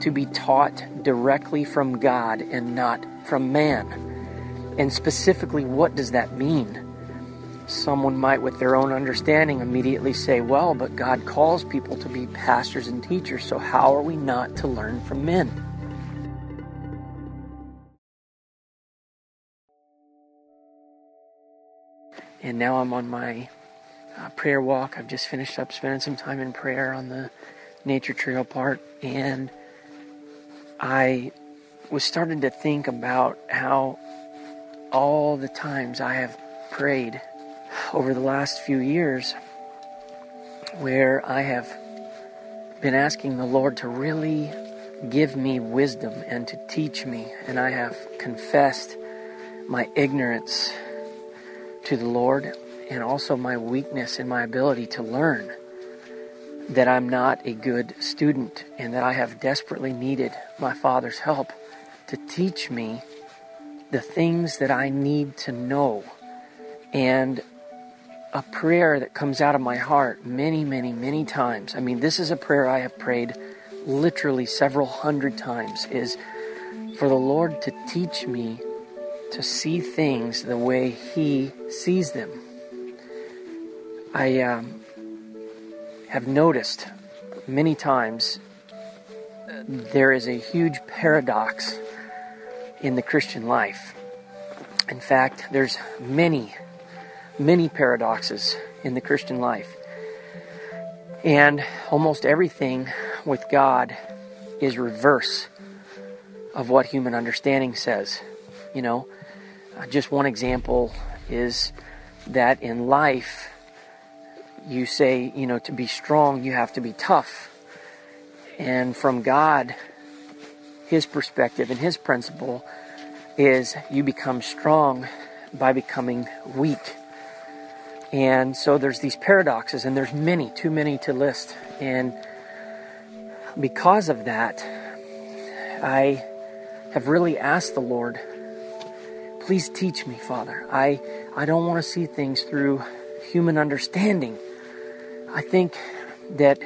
to be taught directly from God and not from man. And specifically, what does that mean? Someone might, with their own understanding, immediately say, well, but God calls people to be pastors and teachers, so how are we not to learn from men? And now I'm on my prayer walk. I've just finished up spending some time in prayer on the nature trail part, and I was starting to think about how all the times I have prayed over the last few years where I have been asking the Lord to really give me wisdom and to teach me, and I have confessed my ignorance to the Lord and also my weakness in my ability to learn, that I'm not a good student and that I have desperately needed my Father's help to teach me the things that I need to know. And a prayer that comes out of my heart many, many, many times, I mean, this is a prayer I have prayed literally several hundred times, is for the Lord to teach me to see things the way He sees them. I have noticed many times there is a huge paradox in the Christian life. In fact, there's many paradoxes in the Christian life. And almost everything with God is reverse of what human understanding says. You know, just one example is that in life, you say, you know, to be strong, you have to be tough. And from God, His perspective and His principle is you become strong by becoming weak. And so there's these paradoxes, and there's many, too many to list. And because of that, I have really asked the Lord, please teach me, Father. I don't want to see things through human understanding. I think that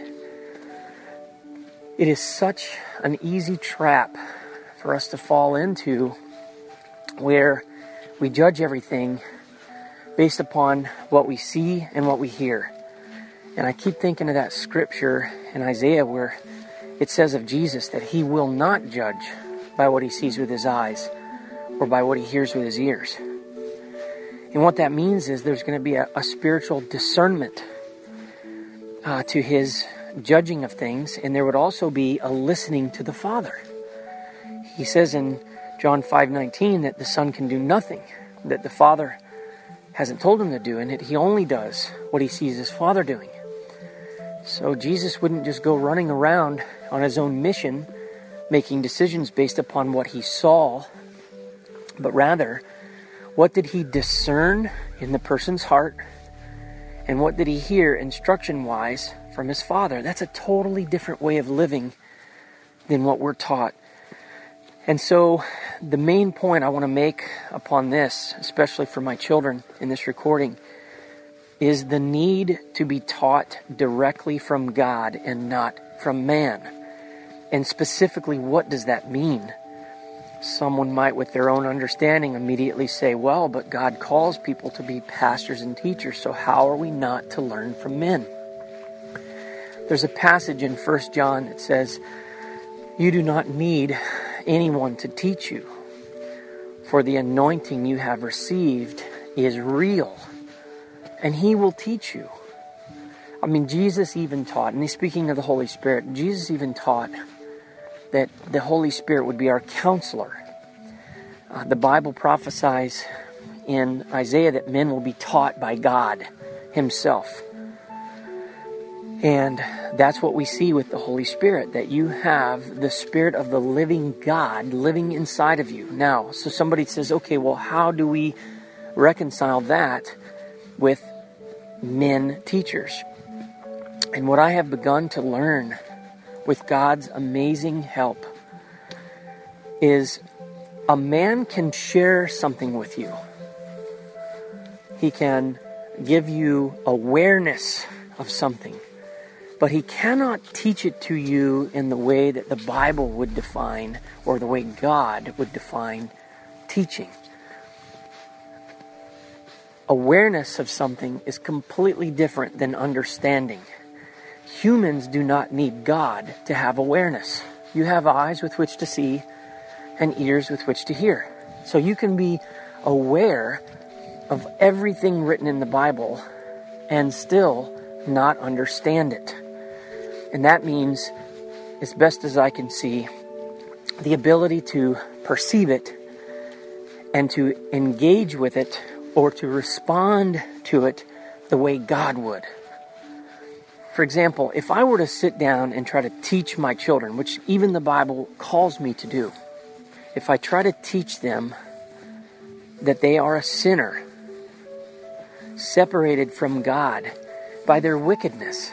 it is such an easy trap for us to fall into, where we judge everything based upon what we see and what we hear. And I keep thinking of that scripture in Isaiah where it says of Jesus that He will not judge by what He sees with His eyes or by what He hears with His ears. And what that means is there's going to be a spiritual discernment to His judging of things, and there would also be a listening to the Father. He says in John 5:19 that the Son can do nothing that the Father hasn't told Him to do, and that He only does what He sees His Father doing. So Jesus wouldn't just go running around on His own mission, making decisions based upon what He saw, but rather, what did He discern in the person's heart, and what did He hear instruction-wise from His Father? That's a totally different way of living than what we're taught. And so the main point I want to make upon this, especially for my children in this recording, is the need to be taught directly from God and not from man. And specifically, what does that mean? Someone might, with their own understanding, immediately say, well, but God calls people to be pastors and teachers, so how are we not to learn from men? There's a passage in 1 John that says, you do not need anyone to teach you, for the anointing you have received is real, and He will teach you. I mean, Jesus even taught, and he's speaking of the Holy Spirit, Jesus even taught that the Holy Spirit would be our counselor. The Bible prophesies in Isaiah that men will be taught by God Himself. And that's what we see with the Holy Spirit, that you have the Spirit of the living God living inside of you. Now, so somebody says, okay, well, how do we reconcile that with men teachers? And what I have begun to learn with God's amazing help is a man can share something with you. He can give you awareness of something But he cannot teach it to you in the way that the Bible would define, or the way God would define teaching. Awareness of something is completely different than understanding. Humans do not need God to have awareness. You have eyes with which to see and ears with which to hear. So you can be aware of everything written in the Bible and still not understand it. And that means, as best as I can see, the ability to perceive it and to engage with it or to respond to it the way God would. For example, if I were to sit down and try to teach my children, which even the Bible calls me to do, if I try to teach them that they are a sinner, separated from God by their wickedness,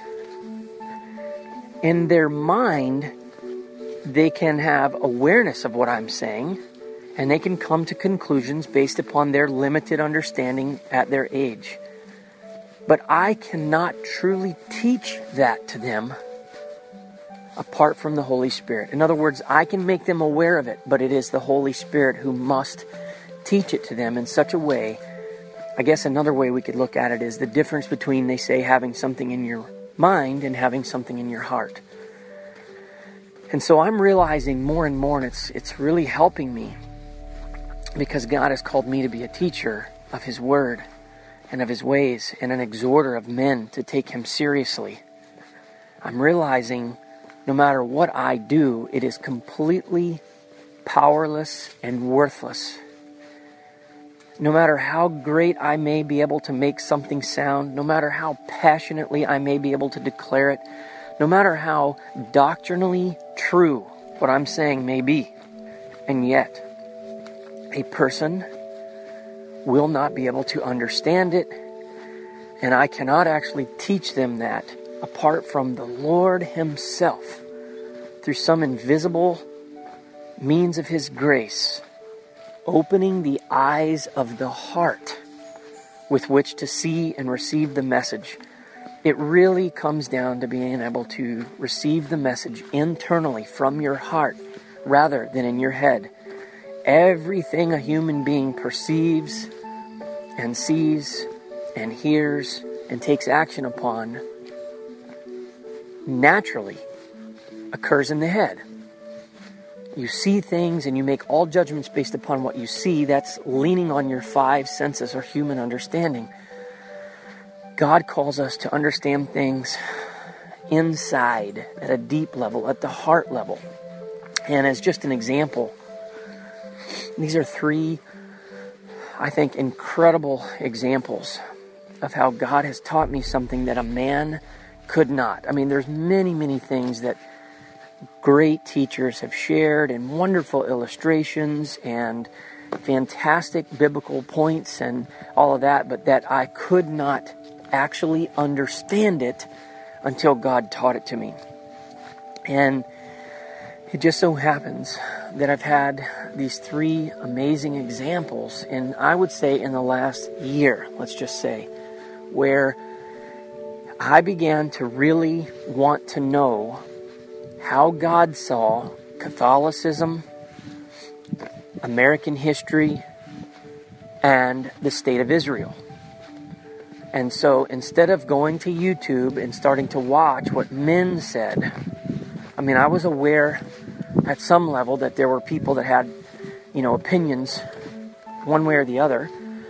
in their mind, they can have awareness of what I'm saying, and they can come to conclusions based upon their limited understanding at their age. But I cannot truly teach that to them apart from the Holy Spirit. In other words, I can make them aware of it, but it is the Holy Spirit who must teach it to them in such a way. I guess another way we could look at it is the difference between, they say, having something in your mind and having something in your heart. And so I'm realizing more and more, and it's really helping me, because God has called me to be a teacher of His Word and of His ways, and an exhorter of men to take Him seriously. I'm realizing no matter what I do, it is completely powerless and worthless. No matter how great I may be able to make something sound, no matter how passionately I may be able to declare it, no matter how doctrinally true what I'm saying may be, and yet a person will not be able to understand it, and I cannot actually teach them that apart from the Lord Himself, through some invisible means of His grace, opening the eyes of the heart with which to see and receive the message. It really comes down to being able to receive the message internally from your heart rather than in your head. Everything a human being perceives and sees and hears and takes action upon naturally occurs in the head. You see things and you make all judgments based upon what you see. That's leaning on your five senses or human understanding. God calls us to understand things inside, at a deep level, at the heart level. And as just an example, these are three, I think, incredible examples of how God has taught me something that a man could not. I mean, there's many, many things that great teachers have shared, and wonderful illustrations and fantastic biblical points and all of that, but that I could not actually understand it until God taught it to me. And it just so happens that I've had these three amazing examples in, I would say, in the last year, let's just say, where I began to really want to know how God saw Catholicism, American history, and the state of Israel. And so instead of going to YouTube and starting to watch what men said, I mean, I was aware at some level that there were people that had, opinions one way or the other.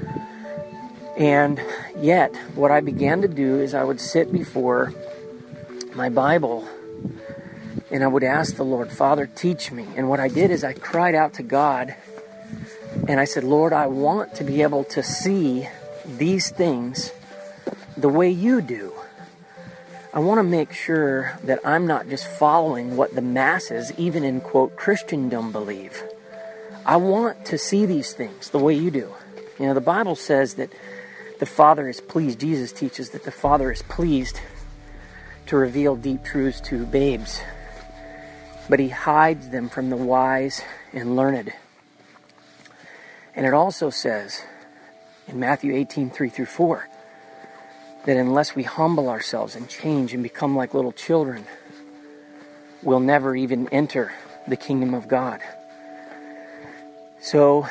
And yet, what I began to do is I would sit before my Bible and I would ask the Lord, Father, teach me. And what I did is I cried out to God and I said, Lord, I want to be able to see these things the way you do. I want to make sure that I'm not just following what the masses, even in, quote, Christendom, believe. I want to see these things the way you do. The Bible says that the Father is pleased. Jesus teaches that the Father is pleased to reveal deep truths to babes, but He hides them from the wise and learned. And it also says in Matthew 18:3-4, that unless we humble ourselves and change and become like little children, we'll never even enter the kingdom of God. So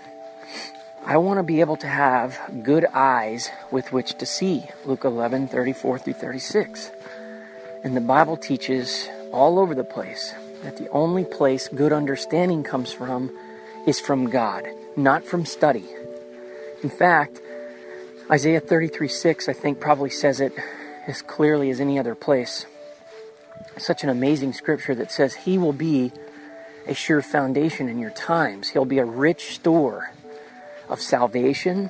I want to be able to have good eyes with which to see. Luke 11:34-36. And the Bible teaches all over the place that the only place good understanding comes from is from God, not from study. In fact, Isaiah 33:6, I think, probably says it as clearly as any other place. Such an amazing scripture that says He will be a sure foundation in your times. He'll be a rich store of salvation,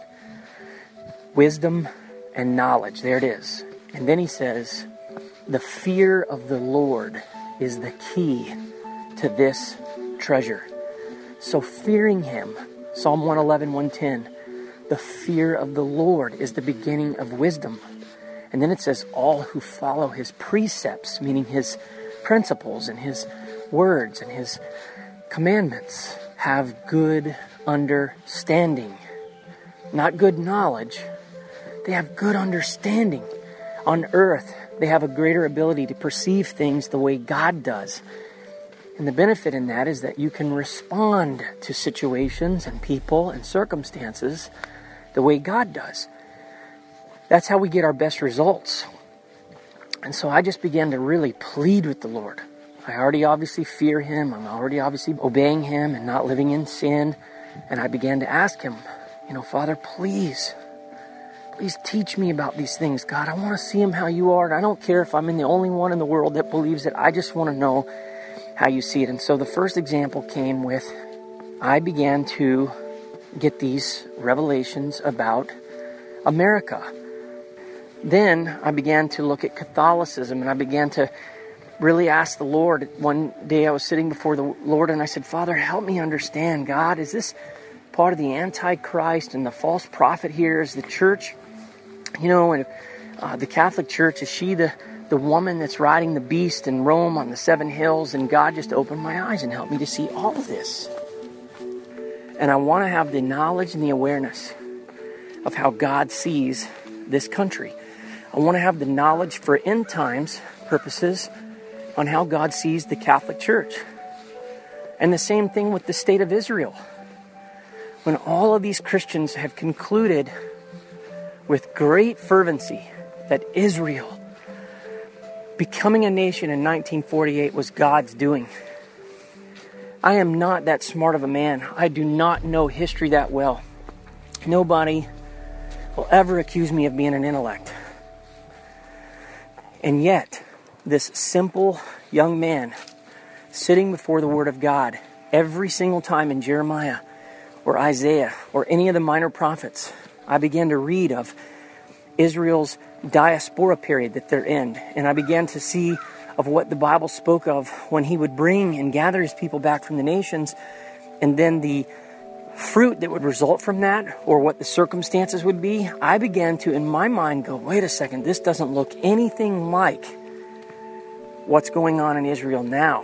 wisdom, and knowledge. There it is. And then He says, the fear of the Lord is the key to this treasure. So fearing Him, Psalm 111:110, the fear of the Lord is the beginning of wisdom. And then it says, all who follow His precepts, meaning His principles and His words and His commandments, have good understanding. Not good knowledge. They have good understanding. On earth, they have a greater ability to perceive things the way God does. And the benefit in that is that you can respond to situations and people and circumstances the way God does. That's how we get our best results. And so I just began to really plead with the Lord. I already obviously fear Him. I'm already obviously obeying Him and not living in sin. And I began to ask Him, Father, please teach me about these things. God, I want to see Him how You are. And I don't care if I'm the only one in the world that believes it. I just want to know how You see it. And so the first example came with, I began to get these revelations about America. Then I began to look at Catholicism, and I began to really ask the Lord. One day I was sitting before the Lord and I said, Father, help me understand, God, is this part of the Antichrist and the false prophet here? Is the church, and the Catholic Church, is she the woman that's riding the beast in Rome on the 7 hills? And God just opened my eyes and helped me to see all of this. And I want to have the knowledge and the awareness of how God sees this country. I want to have the knowledge for end times purposes on how God sees the Catholic Church. And the same thing with the state of Israel. When all of these Christians have concluded with great fervency that Israel becoming a nation in 1948 was God's doing. I am not that smart of a man. I do not know history that well. Nobody will ever accuse me of being an intellect. And yet, this simple young man sitting before the Word of God every single time in Jeremiah or Isaiah or any of the minor prophets, I began to read of Israel's diaspora period that they're in. And I began to see of what the Bible spoke of when He would bring and gather His people back from the nations, and then the fruit that would result from that, or what the circumstances would be. I began to, in my mind, go, wait a second, this doesn't look anything like what's going on in Israel now.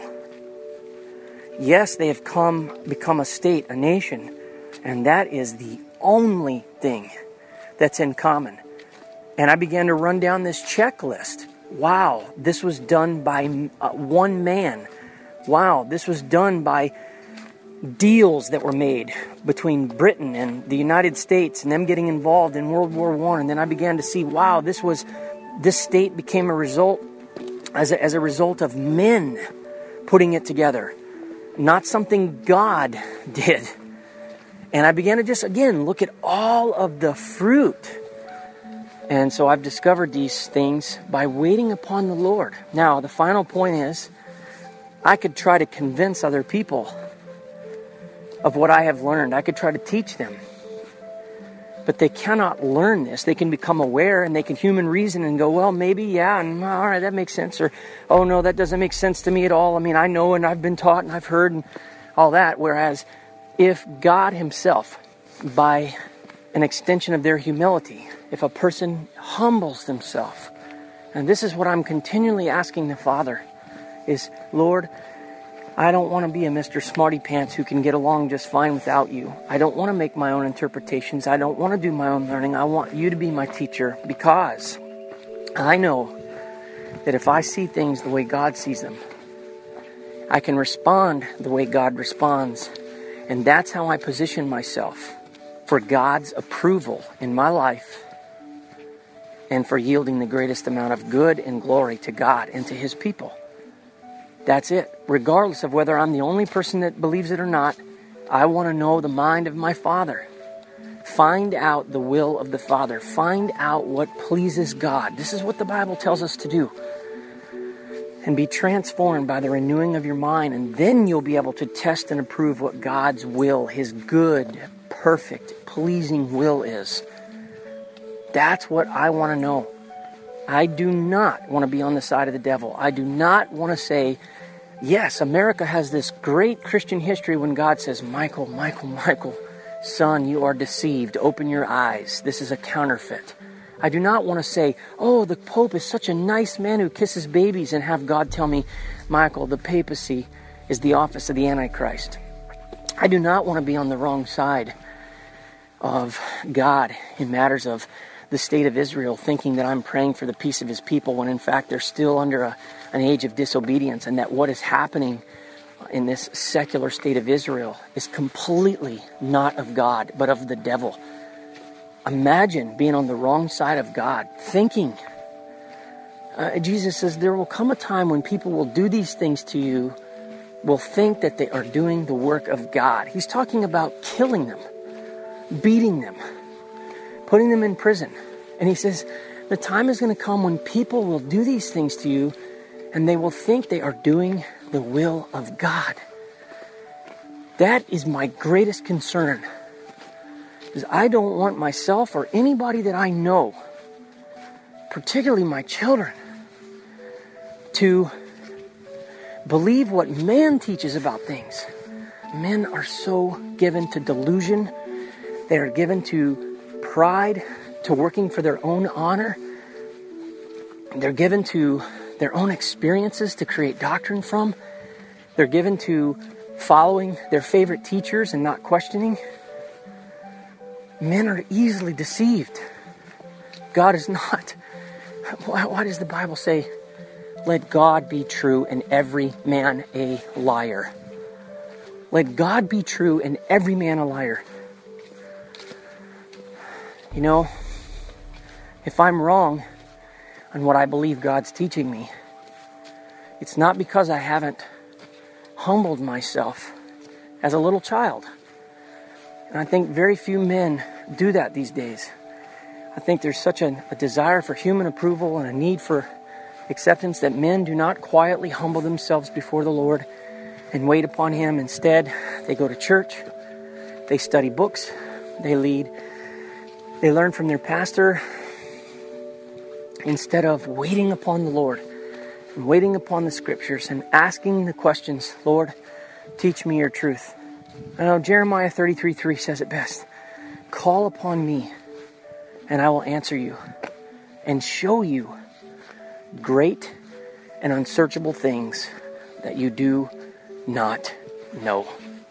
Yes, they have become a state, a nation, and that is the only thing that's in common. And I began to run down this checklist. Wow, this was done by one man. Wow, this was done by deals that were made between Britain and the United States and them getting involved in World War I. And then I began to see, wow, this state became a result as a result of men putting it together, not something God did. And I began to just, again, look at all of the fruit. And so I've discovered these things by waiting upon the Lord. Now, the final point is, I could try to convince other people of what I have learned. I could try to teach them. But they cannot learn this. They can become aware and they can human reason and go, well, maybe, yeah, and all right, that makes sense. Or, oh, no, that doesn't make sense to me at all. I mean, I know and I've been taught and I've heard and all that. Whereas if God Himself, by an extension of their humility, if a person humbles themselves, and this is what I'm continually asking the Father, is, Lord, I don't want to be a Mr. Smarty Pants who can get along just fine without You. I don't want to make my own interpretations. I don't want to do my own learning. I want You to be my teacher, because I know that if I see things the way God sees them, I can respond the way God responds. And that's how I position myself for God's approval in my life and for yielding the greatest amount of good and glory to God and to His people. That's it. Regardless of whether I'm the only person that believes it or not, I want to know the mind of my Father. Find out the will of the Father. Find out what pleases God. This is what the Bible tells us to do. And be transformed by the renewing of your mind, and then you'll be able to test and approve what God's will, His good, perfect, pleasing will is. That's what I want to know. I do not want to be on the side of the devil. I do not want to say, yes, America has this great Christian history when God says, Michael, son, you are deceived. Open your eyes. This is a counterfeit. I do not want to say, oh, the Pope is such a nice man who kisses babies, and have God tell me, Michael, the papacy is the office of the Antichrist. I do not want to be on the wrong side of God in matters of the state of Israel, thinking that I'm praying for the peace of His people when in fact they're still under an age of disobedience, and that what is happening in this secular state of Israel is completely not of God, but of the devil. Imagine being on the wrong side of God, thinking. Jesus says there will come a time when people will do these things to you, will think that they are doing the work of God. He's talking about killing them, beating them, putting them in prison. And He says the time is going to come when people will do these things to you, and they will think they are doing the will of God. That is my greatest concern. Because I don't want myself or anybody that I know, particularly my children, to believe what man teaches about things. Men are so given to delusion. They are given to pride, to working for their own honor. They're given to their own experiences to create doctrine from. They're given to following their favorite teachers and not questioning. Men are easily deceived. God is not. Why does the Bible say, let God be true and every man a liar? Let God be true and every man a liar. You know, if I'm wrong on what I believe God's teaching me, it's not because I haven't humbled myself as a little child. And I think very few men do that these days. I think there's such a desire for human approval and a need for acceptance that men do not quietly humble themselves before the Lord and wait upon Him. Instead, they go to church, they study books, they learn from their pastor, instead of waiting upon the Lord and waiting upon the Scriptures and asking the questions, Lord, teach me your truth. I know Jeremiah 33:3 says it best. Call upon me, and I will answer you and show you great and unsearchable things that you do not know.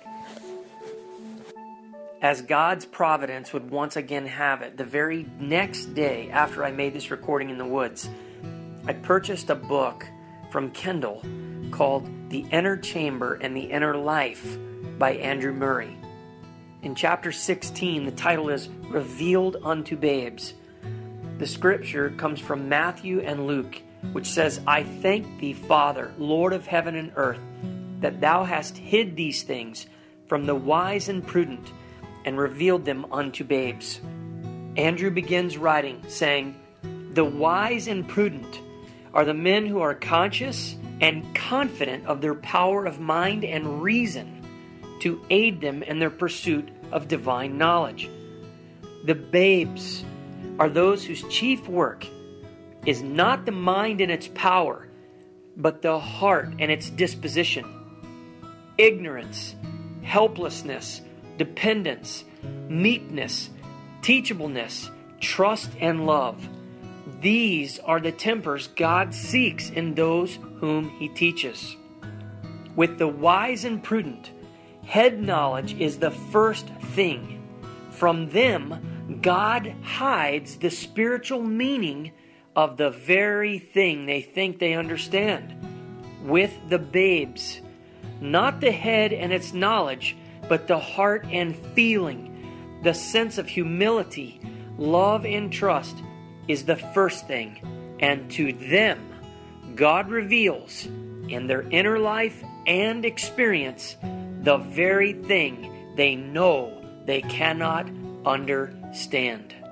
As God's providence would once again have it, the very next day after I made this recording in the woods, I purchased a book from Kindle called The Inner Chamber and the Inner Life by Andrew Murray. In chapter 16, the title is Revealed Unto Babes. The scripture comes from Matthew and Luke, which says, I thank thee, Father, Lord of heaven and earth, that thou hast hid these things from the wise and prudent, and revealed them unto babes. Andrew begins writing, saying, the wise and prudent are the men who are conscious and confident of their power of mind and reason to aid them in their pursuit of divine knowledge. The babes are those whose chief work is not the mind and its power, but the heart and its disposition. Ignorance, helplessness, dependence, meekness, teachableness, trust, and love. These are the tempers God seeks in those whom He teaches. With the wise and prudent, head knowledge is the first thing. From them, God hides the spiritual meaning of the very thing they think they understand. With the babes, not the head and its knowledge, but the heart and feeling, the sense of humility, love, and trust is the first thing. And to them, God reveals in their inner life and experience the very thing they know they cannot understand.